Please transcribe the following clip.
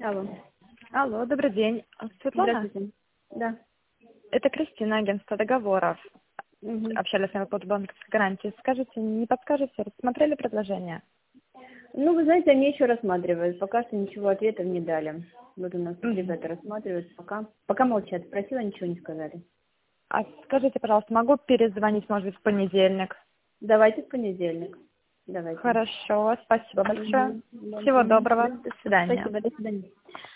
Алло. Алло, добрый день. Светлана? Здравствуйте. Да. Это Кристина, агентство договоров. Мгм. Общались с вами по банковской гарантии. Скажите, не подскажете, рассмотрели предложение? Ну, вы знаете, они еще рассматривают. Пока что ничего ответов не дали. Вот у нас тут Мгм. ребята рассматривают. Пока молчат. Спросила, ничего не сказали. А скажите, пожалуйста, могу перезвонить, может быть, в понедельник? Давайте в понедельник. Давайте. Хорошо, спасибо большое. Мгм. Да. Всего Мгм. доброго. Да. До свидания. Спасибо. До свидания.